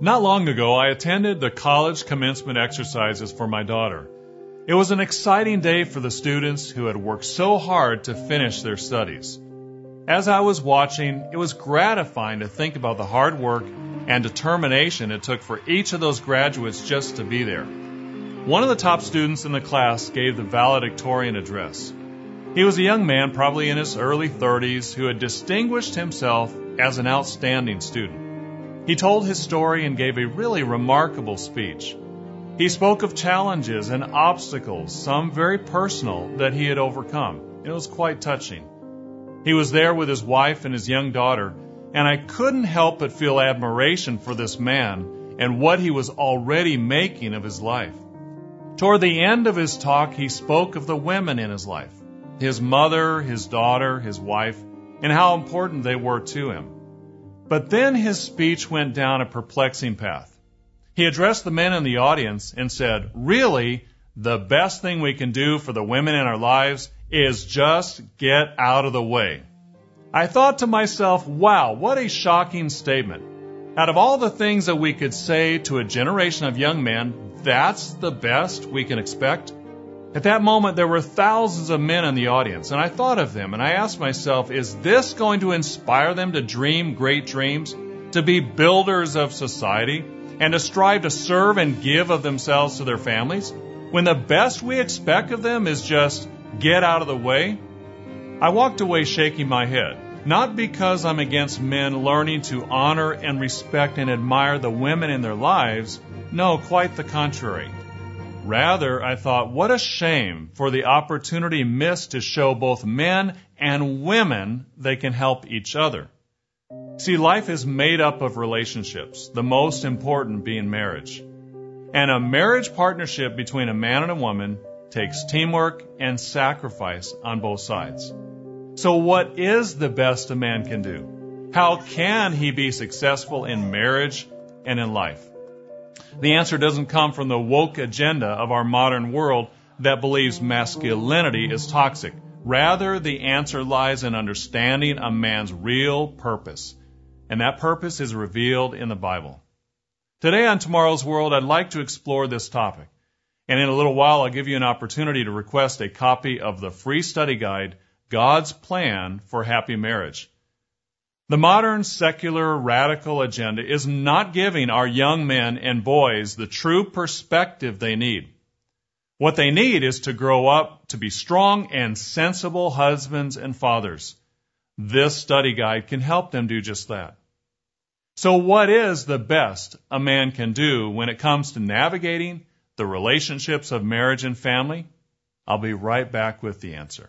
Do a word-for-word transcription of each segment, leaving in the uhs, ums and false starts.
Not long ago, I attended the college commencement exercises for my daughter. It was an exciting day for the students who had worked so hard to finish their studies. As I was watching, it was gratifying to think about the hard work and determination it took for each of those graduates just to be there. One of the top students in the class gave the valedictorian address. He was a young man, probably in his early thirties, who had distinguished himself as an outstanding student. He told his story and gave a really remarkable speech. He spoke of challenges and obstacles, some very personal, that he had overcome. It was quite touching. He was there with his wife and his young daughter, and I couldn't help but feel admiration for this man and what he was already making of his life. Toward the end of his talk, he spoke of the women in his life, his mother, his daughter, his wife, and how important they were to him. But then his speech went down a perplexing path. He addressed the men in the audience and said, really, the best thing we can do for the women in our lives is just get out of the way. I thought to myself, wow, what a shocking statement. Out of all the things that we could say to a generation of young men, that's the best we can expect? At that moment, there were thousands of men in the audience, and I thought of them, and I asked myself, is this going to inspire them to dream great dreams, to be builders of society, and to strive to serve and give of themselves to their families, when the best we expect of them is just get out of the way? I walked away shaking my head, not because I'm against men learning to honor and respect and admire the women in their lives. No, quite the contrary. Rather, I thought, what a shame for the opportunity missed to show both men and women they can help each other. See, life is made up of relationships, the most important being marriage. And a marriage partnership between a man and a woman takes teamwork and sacrifice on both sides. So what is the best a man can do? How can he be successful in marriage and in life? The answer doesn't come from the woke agenda of our modern world that believes masculinity is toxic. Rather, the answer lies in understanding a man's real purpose. And that purpose is revealed in the Bible. Today on Tomorrow's World, I'd like to explore this topic. And in a little while, I'll give you an opportunity to request a copy of the free study guide, God's Plan for Happy Marriage. The modern secular radical agenda is not giving our young men and boys the true perspective they need. What they need is to grow up to be strong and sensible husbands and fathers. This study guide can help them do just that. So what is the best a man can do when it comes to navigating the relationships of marriage and family? I'll be right back with the answer.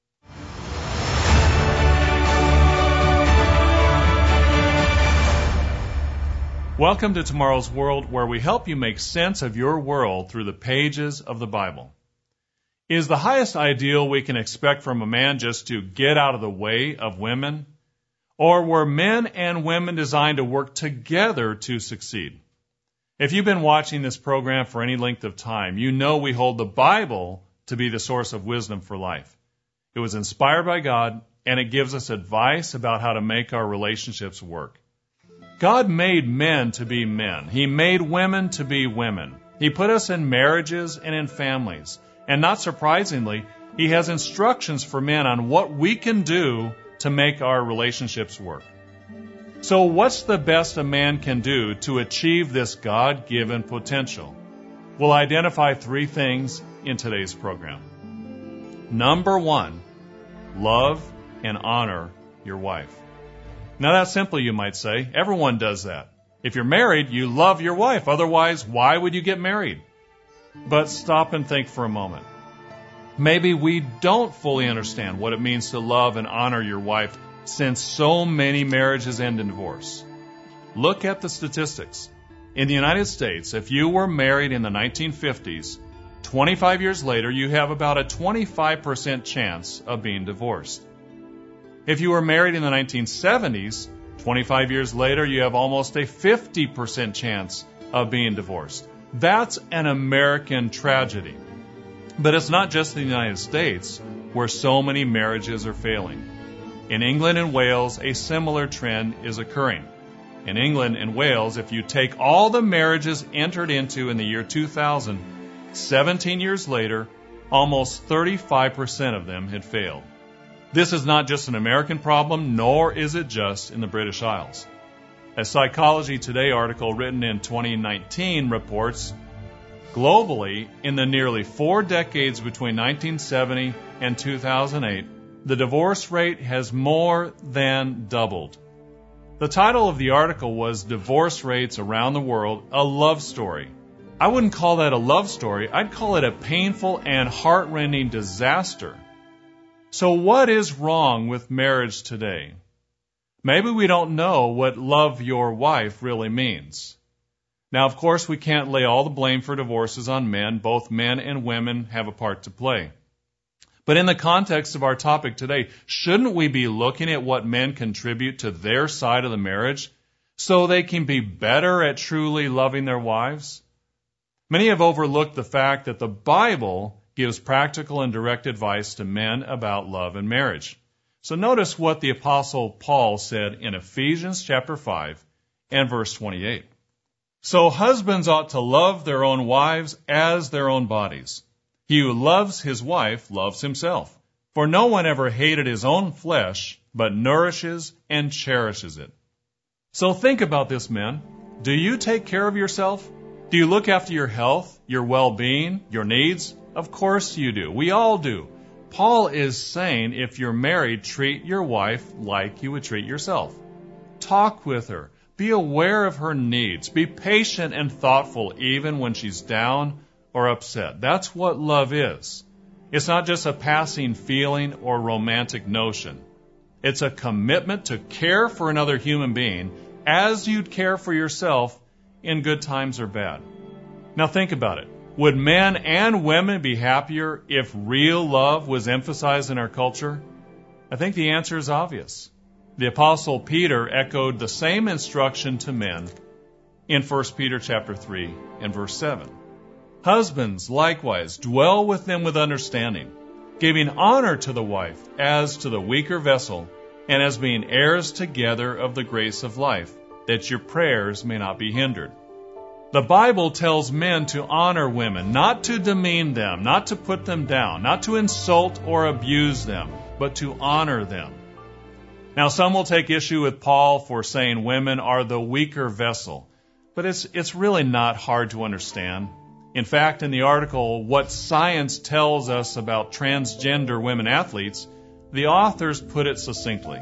Welcome to Tomorrow's World, where we help you make sense of your world through the pages of the Bible. Is the highest ideal we can expect from a man just to get out of the way of women? Or were men and women designed to work together to succeed? If you've been watching this program for any length of time, you know we hold the Bible to be the source of wisdom for life. It was inspired by God, and it gives us advice about how to make our relationships work. God made men to be men. He made women to be women. He put us in marriages and in families. And not surprisingly, He has instructions for men on what we can do to make our relationships work. So what's the best a man can do to achieve this God-given potential? We'll identify three things in today's program. Number one, love and honor your wife. Now that's simple, you might say. Everyone does that. If you're married, you love your wife. Otherwise, why would you get married? But stop and think for a moment. Maybe we don't fully understand what it means to love and honor your wife, since so many marriages end in divorce. Look at the statistics. In the United States, if you were married in the nineteen fifties, twenty-five years later, you have about a twenty-five percent chance of being divorced. If you were married in the nineteen seventies, twenty-five years later, you have almost a fifty percent chance of being divorced. That's an American tragedy. But it's not just the United States where so many marriages are failing. In England and Wales, a similar trend is occurring. In England and Wales, if you take all the marriages entered into in the year two thousand, seventeen years later, almost thirty-five percent of them had failed. This is not just an American problem, nor is it just in the British Isles. A Psychology Today article written in twenty nineteen reports, globally, in the nearly four decades between nineteen seventy and two thousand eight, the divorce rate has more than doubled. The title of the article was Divorce Rates Around the World, a Love Story. I wouldn't call that a love story. I'd call it a painful and heart-rending disaster. So what is wrong with marriage today? Maybe we don't know what love your wife really means. Now, of course, we can't lay all the blame for divorces on men. Both men and women have a part to play. But in the context of our topic today, shouldn't we be looking at what men contribute to their side of the marriage so they can be better at truly loving their wives? Many have overlooked the fact that the Bible gives practical and direct advice to men about love and marriage. So notice what the Apostle Paul said in Ephesians chapter five and verse twenty-eight. So husbands ought to love their own wives as their own bodies. He who loves his wife loves himself. For no one ever hated his own flesh, but nourishes and cherishes it. So think about this, men. Do you take care of yourself? Do you look after your health, your well-being, your needs? Of course you do. We all do. Paul is saying if you're married, treat your wife like you would treat yourself. Talk with her. Be aware of her needs. Be patient and thoughtful even when she's down or upset. That's what love is. It's not just a passing feeling or romantic notion. It's a commitment to care for another human being as you'd care for yourself in good times or bad. Now think about it. Would men and women be happier if real love was emphasized in our culture? I think the answer is obvious. The Apostle Peter echoed the same instruction to men in First Peter chapter three and verse seven. Husbands, likewise, dwell with them with understanding, giving honor to the wife as to the weaker vessel, and as being heirs together of the grace of life, that your prayers may not be hindered. The Bible tells men to honor women, not to demean them, not to put them down, not to insult or abuse them, but to honor them. Now, some will take issue with Paul for saying women are the weaker vessel, but it's it's really not hard to understand. In fact, in the article, What Science Tells Us About Transgender Women Athletes, the authors put it succinctly.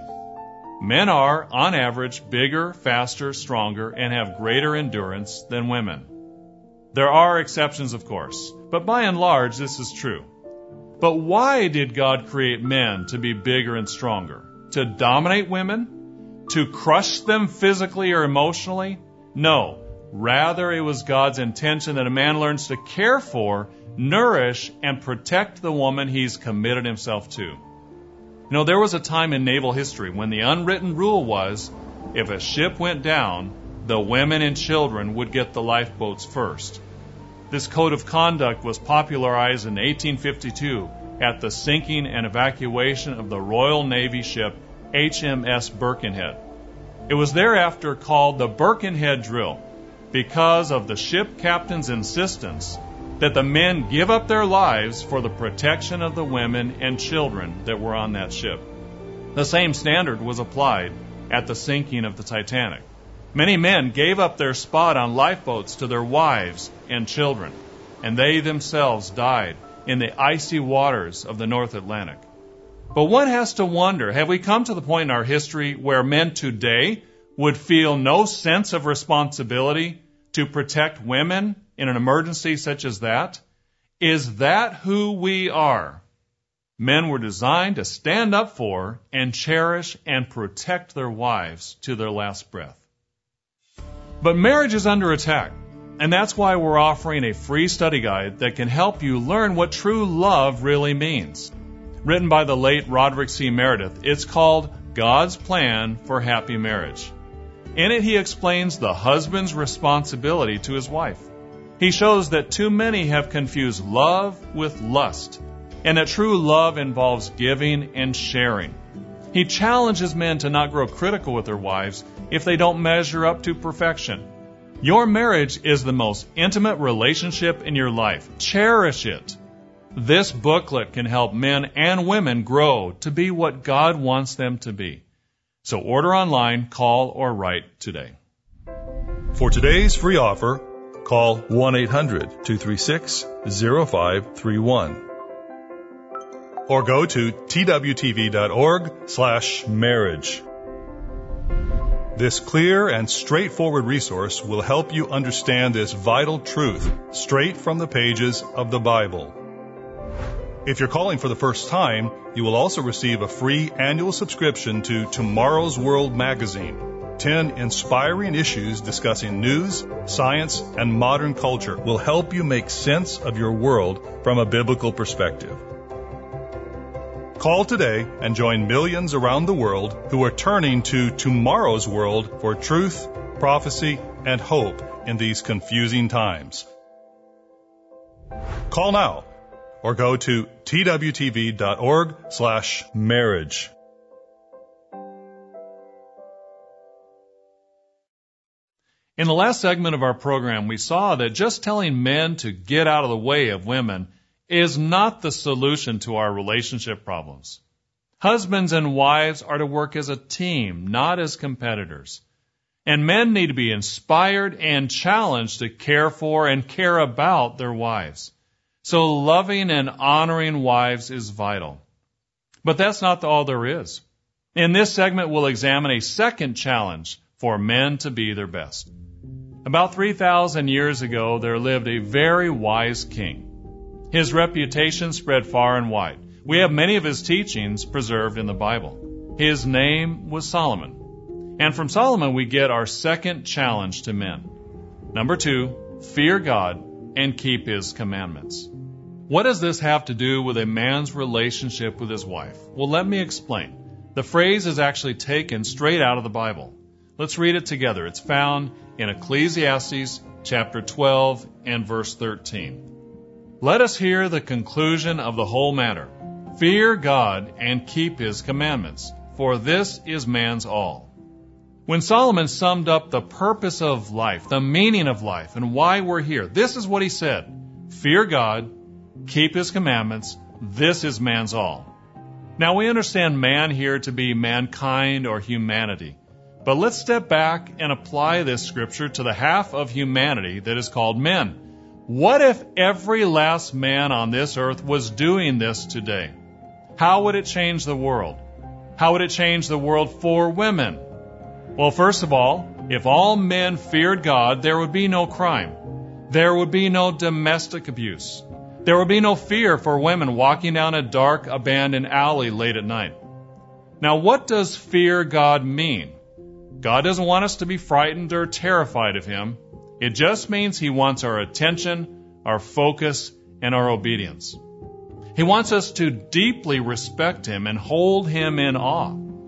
Men are, on average, bigger, faster, stronger, and have greater endurance than women. There are exceptions, of course, but by and large, this is true. But why did God create men to be bigger and stronger? To dominate women? To crush them physically or emotionally? No. Rather, it was God's intention that a man learns to care for, nourish, and protect the woman he's committed himself to. You know, there was a time in naval history when the unwritten rule was, if a ship went down, the women and children would get the lifeboats first. This code of conduct was popularized in eighteen fifty-two at the sinking and evacuation of the Royal Navy ship H M S Birkenhead. It was thereafter called the Birkenhead Drill because of the ship captain's insistence that the men give up their lives for the protection of the women and children that were on that ship. The same standard was applied at the sinking of the Titanic. Many men gave up their spot on lifeboats to their wives and children, and they themselves died in the icy waters of the North Atlantic. But one has to wonder, have we come to the point in our history where men today would feel no sense of responsibility to protect women in an emergency such as that? Is that who we are? Men were designed to stand up for and cherish and protect their wives to their last breath. But marriage is under attack, and that's why we're offering a free study guide that can help you learn what true love really means. Written by the late Roderick C. Meredith, it's called God's Plan for Happy Marriage. In it, he explains the husband's responsibility to his wife. He shows that too many have confused love with lust, and that true love involves giving and sharing. He challenges men to not grow critical with their wives if they don't measure up to perfection. Your marriage is the most intimate relationship in your life. Cherish it. This booklet can help men and women grow to be what God wants them to be. So order online, call, or write today. For today's free offer, call one eight hundred, two three six, zero five three one or go to twtv.org slash marriage. This clear and straightforward resource will help you understand this vital truth straight from the pages of the Bible. If you're calling for the first time, you will also receive a free annual subscription to Tomorrow's World magazine. Ten inspiring issues discussing news, science, and modern culture will help you make sense of your world from a biblical perspective. Call today and join millions around the world who are turning to Tomorrow's World for truth, prophecy, and hope in these confusing times. Call now or go to twtv.org slash marriage. In the last segment of our program, we saw that just telling men to get out of the way of women is not the solution to our relationship problems. Husbands and wives are to work as a team, not as competitors. And men need to be inspired and challenged to care for and care about their wives. So loving and honoring wives is vital. But that's not all there is. In this segment, we'll examine a second challenge for men to be their best. About three thousand years ago, there lived a very wise king. His reputation spread far and wide. We have many of his teachings preserved in the Bible. His name was Solomon. And from Solomon, we get our second challenge to men. Number two, fear God and keep his commandments. What does this have to do with a man's relationship with his wife? Well, let me explain. The phrase is actually taken straight out of the Bible. Let's read it together. It's found in Ecclesiastes chapter twelve and verse thirteen. Let us hear the conclusion of the whole matter. Fear God and keep his commandments, for this is man's all. When Solomon summed up the purpose of life, the meaning of life, and why we're here, this is what he said. Fear God, keep his commandments, this is man's all. Now we understand man here to be mankind or humanity. But let's step back and apply this scripture to the half of humanity that is called men. What if every last man on this earth was doing this today? How would it change the world? How would it change the world for women? Well, first of all, if all men feared God, there would be no crime. There would be no domestic abuse. There would be no fear for women walking down a dark, abandoned alley late at night. Now, what does fear God mean? God doesn't want us to be frightened or terrified of him. It just means he wants our attention, our focus, and our obedience. He wants us to deeply respect him and hold him in awe.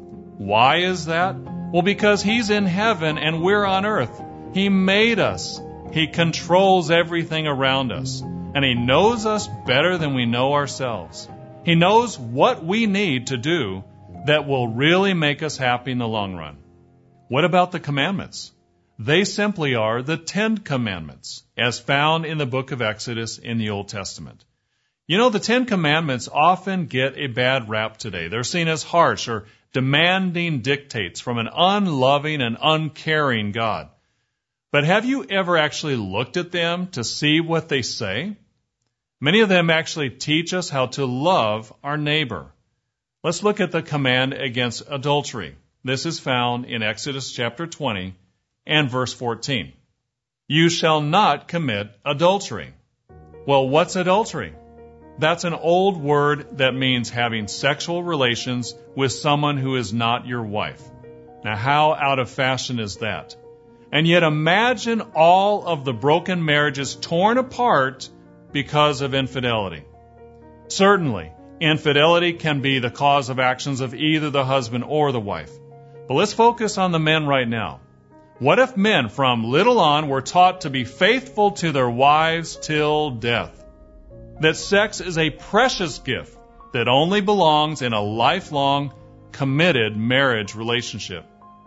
Why is that? Well, because he's in heaven and we're on earth. He made us. He controls everything around us. And he knows us better than we know ourselves. He knows what we need to do that will really make us happy in the long run. What about the commandments? They simply are the Ten Commandments, as found in the book of Exodus in the Old Testament. You know, the Ten Commandments often get a bad rap today. They're seen as harsh or demanding dictates from an unloving and uncaring God. But have you ever actually looked at them to see what they say? Many of them actually teach us how to love our neighbor. Let's look at the command against adultery. This is found in Exodus chapter twenty and verse fourteen. You shall not commit adultery. Well, what's adultery? That's an old word that means having sexual relations with someone who is not your wife. Now, how out of fashion is that? And yet imagine all of the broken marriages torn apart because of infidelity. Certainly, infidelity can be the cause of actions of either the husband or the wife. But let's focus on the men right now. What if men from little on were taught to be faithful to their wives till death? That sex is a precious gift that only belongs in a lifelong, committed marriage relationship.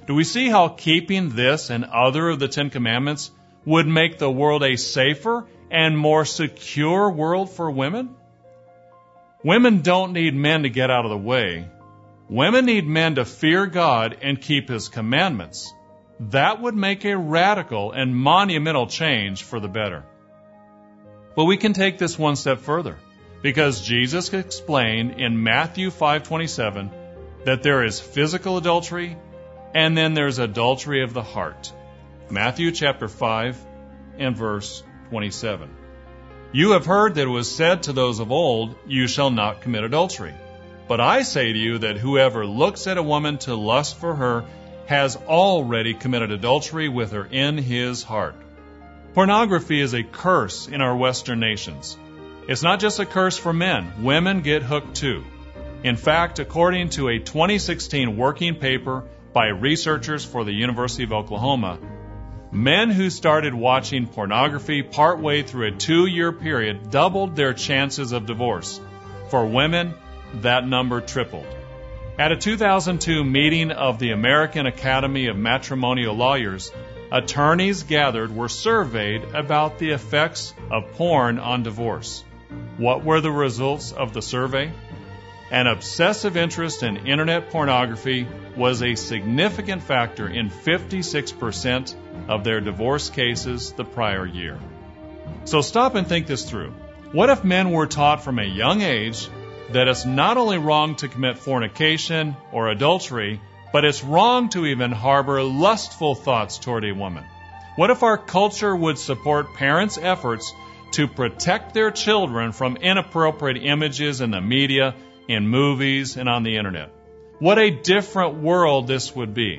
Do we see how keeping this and other of the Ten Commandments would make the world a safer and more secure world for women? Women don't need men to get out of the way. Women need men to fear God and keep His commandments. That would make a radical and monumental change for the better. But we can take this one step further, because Jesus explained in Matthew five twenty-seven that there is physical adultery and then there's adultery of the heart. Matthew chapter five and verse twenty-seven. You have heard that it was said to those of old, you shall not commit adultery. But I say to you that whoever looks at a woman to lust for her has already committed adultery with her in his heart. Pornography is a curse in our Western nations. It's not just a curse for men. Women get hooked too. In fact, according to a twenty sixteen working paper by researchers for the University of Oklahoma, men who started watching pornography partway through a two-year period doubled their chances of divorce. For women, that number tripled. At a two thousand two meeting of the American Academy of Matrimonial Lawyers, attorneys gathered were surveyed about the effects of porn on divorce. What were the results of the survey? An obsessive interest in internet pornography was a significant factor in fifty-six percent of their divorce cases the prior year. So stop and think this through. What if men were taught from a young age that it's not only wrong to commit fornication or adultery, but it's wrong to even harbor lustful thoughts toward a woman? What if our culture would support parents' efforts to protect their children from inappropriate images in the media, in movies, and on the internet? What a different world this would be.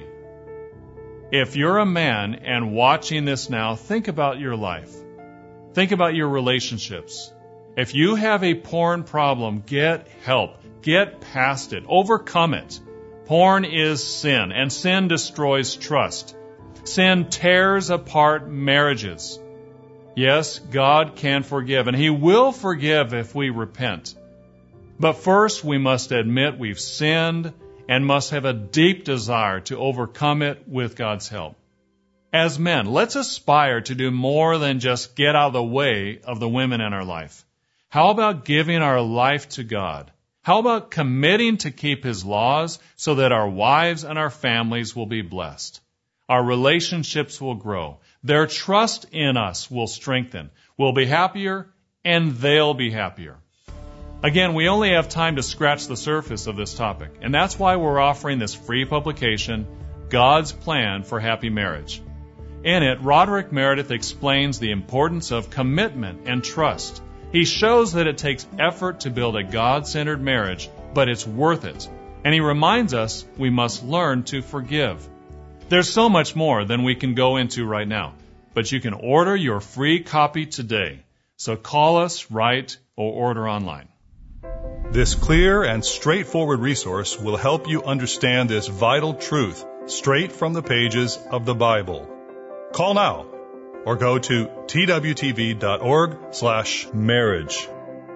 If you're a man and watching this now, think about your life. Think about your relationships. If you have a porn problem, get help. Get past it. Overcome it. Porn is sin, and sin destroys trust. Sin tears apart marriages. Yes, God can forgive, and He will forgive if we repent. But first, we must admit we've sinned and must have a deep desire to overcome it with God's help. As men, let's aspire to do more than just get out of the way of the women in our life. How about giving our life to God? How about committing to keep His laws so that our wives and our families will be blessed? Our relationships will grow. Their trust in us will strengthen. We'll be happier, and they'll be happier. Again, we only have time to scratch the surface of this topic, and that's why we're offering this free publication, God's Plan for Happy Marriage. In it, Roderick Meredith explains the importance of commitment and trust. He shows that it takes effort to build a God-centered marriage, but it's worth it. And he reminds us we must learn to forgive. There's so much more than we can go into right now, but you can order your free copy today. So call us, write, or order online. This clear and straightforward resource will help you understand this vital truth straight from the pages of the Bible. Call now or go to twtv.org slash marriage.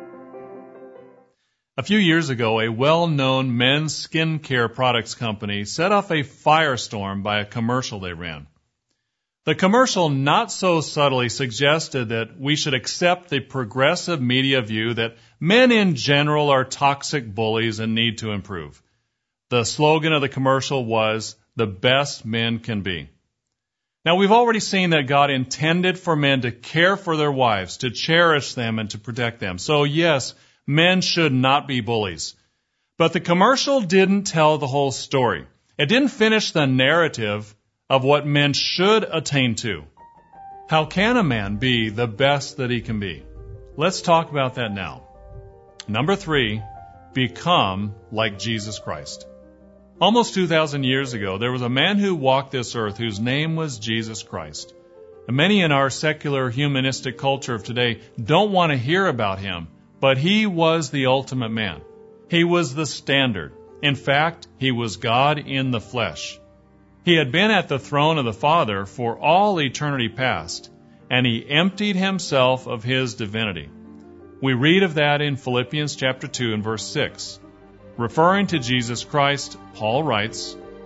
A few years ago, a well-known men's skincare products company set off a firestorm by a commercial they ran. The commercial not so subtly suggested that we should accept the progressive media view that men in general are toxic bullies and need to improve. The slogan of the commercial was, "The best men can be." Now, we've already seen that God intended for men to care for their wives, to cherish them, and to protect them. So, yes, men should not be bullies. But the commercial didn't tell the whole story. It didn't finish the narrative of what men should attain to. How can a man be the best that he can be? Let's talk about that now. Number three, become like Jesus Christ. Almost two thousand years ago, there was a man who walked this earth whose name was Jesus Christ. And many in our secular humanistic culture of today don't want to hear about him, but he was the ultimate man. He was the standard. In fact, he was God in the flesh. He had been at the throne of the Father for all eternity past, and he emptied himself of his divinity. We read of that in Philippians chapter two and verse six. Referring to Jesus Christ, Paul writes,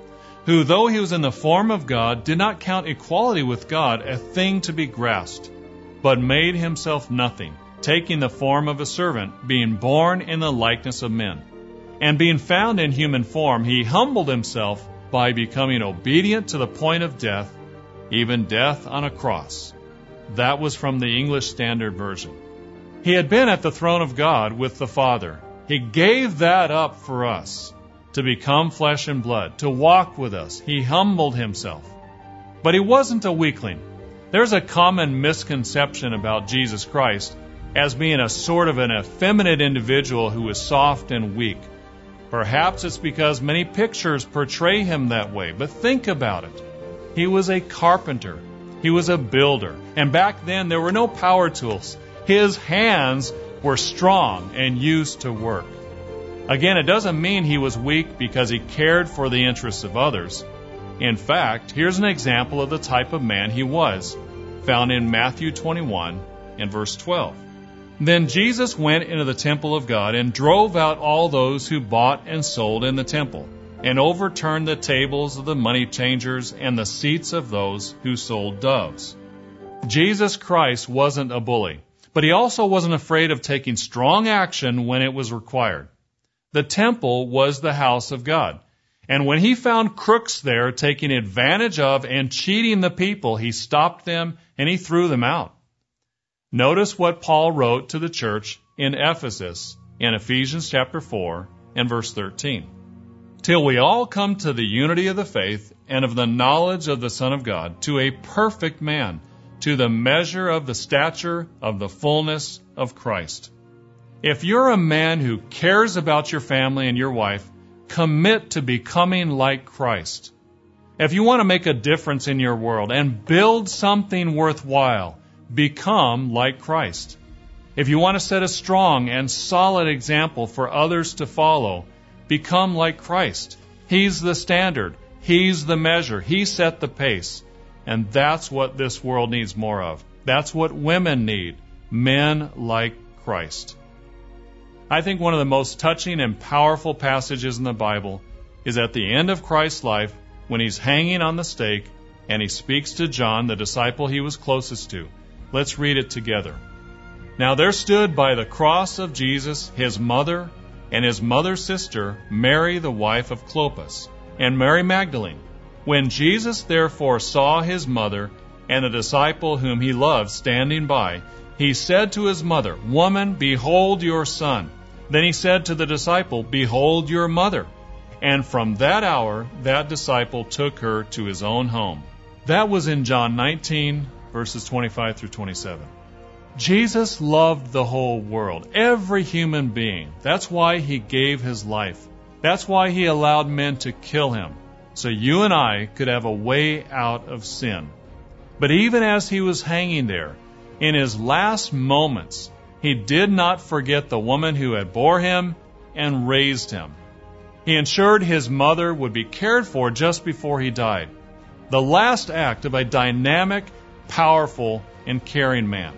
who, though he was in the form of God, did not count equality with God a thing to be grasped, but made himself nothing, taking the form of a servant, being born in the likeness of men. And being found in human form, he humbled himself by becoming obedient to the point of death, even death on a cross. That was from the English Standard Version. He had been at the throne of God with the Father. He gave that up for us, to become flesh and blood, to walk with us. He humbled himself. But he wasn't a weakling. There's a common misconception about Jesus Christ as being a sort of an effeminate individual who is soft and weak. Perhaps it's because many pictures portray him that way, but think about it. He was a carpenter. He was a builder. And back then there were no power tools. His hands were strong and used to work. Again, it doesn't mean he was weak because he cared for the interests of others. In fact, here's an example of the type of man he was, found in Matthew twenty-one and verse twelve. Then Jesus went into the temple of God and drove out all those who bought and sold in the temple, and overturned the tables of the money changers and the seats of those who sold doves. Jesus Christ wasn't a bully, but he also wasn't afraid of taking strong action when it was required. The temple was the house of God, and when he found crooks there taking advantage of and cheating the people, he stopped them and he threw them out. Notice what Paul wrote to the church in Ephesus in Ephesians chapter four and verse thirteen. Till we all come to the unity of the faith and of the knowledge of the Son of God, to a perfect man, to the measure of the stature of the fullness of Christ. If you're a man who cares about your family and your wife, commit to becoming like Christ. If you want to make a difference in your world and build something worthwhile, become like Christ. If you want to set a strong and solid example for others to follow, become like Christ. He's the standard. He's the measure. He set the pace. And that's what this world needs more of. That's what women need. Men like Christ. I think one of the most touching and powerful passages in the Bible is at the end of Christ's life when he's hanging on the stake and he speaks to John, the disciple he was closest to. Let's read it together. Now there stood by the cross of Jesus his mother and his mother's sister, Mary the wife of Clopas, and Mary Magdalene. When Jesus therefore saw his mother and the disciple whom he loved standing by, he said to his mother, Woman, behold your son. Then he said to the disciple, Behold your mother. And from that hour, that disciple took her to his own home. That was in John nineteen, verses twenty-five through twenty-seven. Jesus loved the whole world, every human being. That's why he gave his life. That's why he allowed men to kill him, so you and I could have a way out of sin. But even as he was hanging there, in his last moments, he did not forget the woman who had bore him and raised him. He ensured his mother would be cared for just before he died. The last act of a dynamic, powerful, and caring man.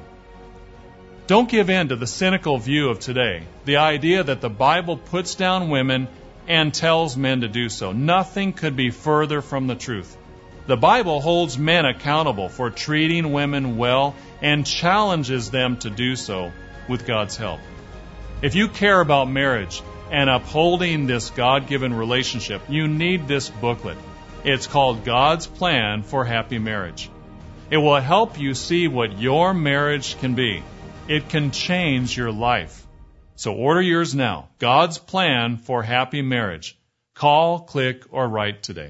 Don't give in to the cynical view of today, the idea that the Bible puts down women and tells men to do so. Nothing could be further from the truth. The Bible holds men accountable for treating women well and challenges them to do so with God's help. If you care about marriage and upholding this God-given relationship, you need this booklet. It's called God's Plan for Happy Marriage. It will help you see what your marriage can be. It can change your life. So order yours now. God's Plan for Happy Marriage. Call, click, or write today.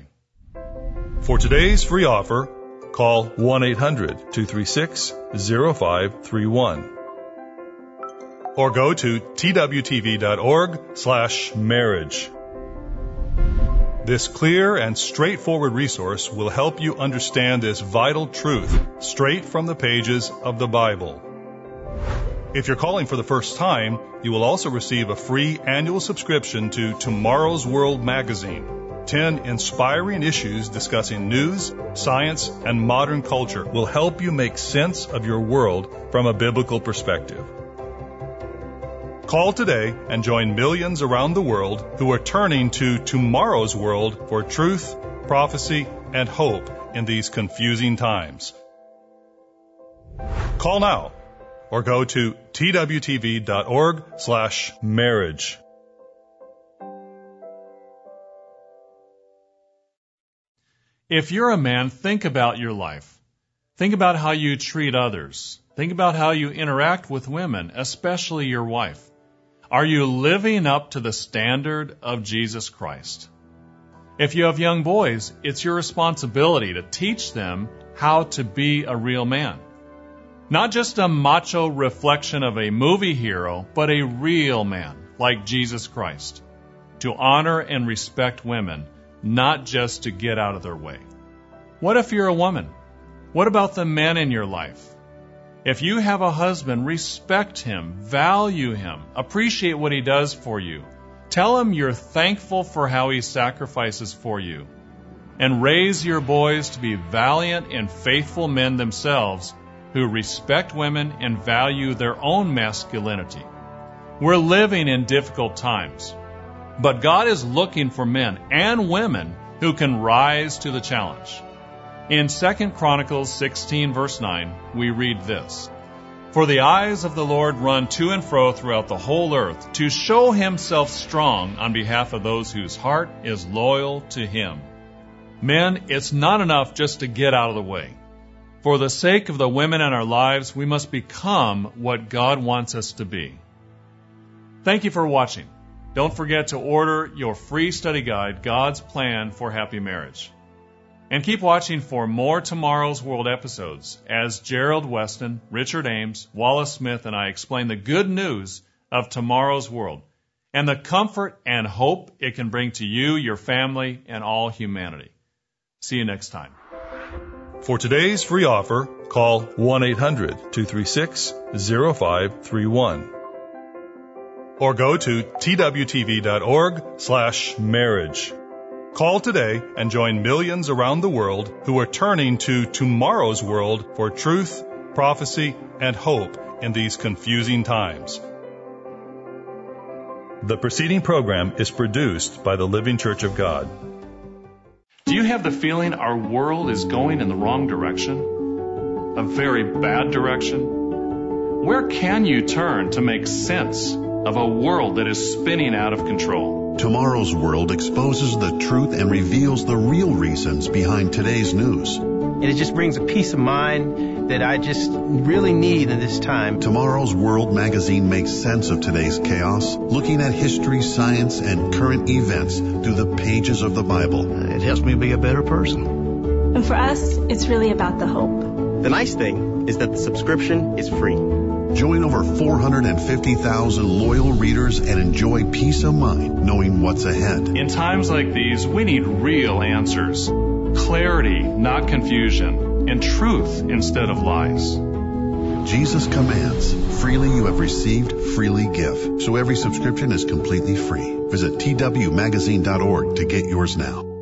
For today's free offer, call one eight hundred two three six zero five three one or go to t w t v dot org slash marriage. This clear and straightforward resource will help you understand this vital truth straight from the pages of the Bible. If you're calling for the first time, you will also receive a free annual subscription to Tomorrow's World magazine. Ten inspiring issues discussing news, science, and modern culture will help you make sense of your world from a biblical perspective. Call today and join millions around the world who are turning to Tomorrow's World for truth prophecy, and hope in these confusing times. Call now or go to twtv.org slash marriage. If you're a man, think about your life. Think about how you treat others. Think about how you interact with women, especially your wife. Are you living up to the standard of Jesus Christ? If you have young boys, it's your responsibility to teach them how to be a real man. Not just a macho reflection of a movie hero, but a real man, like Jesus Christ. To honor and respect women, not just to get out of their way. What if you're a woman? What about the men in your life? If you have a husband, respect him, value him, appreciate what he does for you. Tell him you're thankful for how he sacrifices for you. And raise your boys to be valiant and faithful men themselves who respect women and value their own masculinity. We're living in difficult times, but God is looking for men and women who can rise to the challenge. In Second Chronicles sixteen, verse nine, we read this: For the eyes of the Lord run to and fro throughout the whole earth, to show himself strong on behalf of those whose heart is loyal to him. Men, it's not enough just to get out of the way. For the sake of the women in our lives, we must become what God wants us to be. Thank you for watching. Don't forget to order your free study guide, God's Plan for Happy Marriage. And keep watching for more Tomorrow's World episodes as Gerald Weston, Richard Ames, Wallace Smith, and I explain the good news of tomorrow's world and the comfort and hope it can bring to you, your family, and all humanity. See you next time. For today's free offer, call one eight hundred, two three six, zero five three one or go to twtv.org slash marriage. Call today and join millions around the world who are turning to tomorrow's world for truth, prophecy, and hope in these confusing times. The preceding program is produced by the Living Church of God. Do you have the feeling our world is going in the wrong direction? A very bad direction? Where can you turn to make sense of a world that is spinning out of control? Tomorrow's World exposes the truth and reveals the real reasons behind today's news. And it just brings a peace of mind that I just really need in this time. Tomorrow's World magazine makes sense of today's chaos, looking at history, science, and current events through the pages of the Bible. It helps me be a better person. And for us, it's really about the hope. The nice thing is that the subscription is free. Join over four hundred fifty thousand loyal readers and enjoy peace of mind knowing what's ahead. In times like these, we need real answers. Clarity, not confusion, and truth instead of lies. Jesus commands, freely you have received, freely give. So every subscription is completely free. Visit t w magazine dot org to get yours now.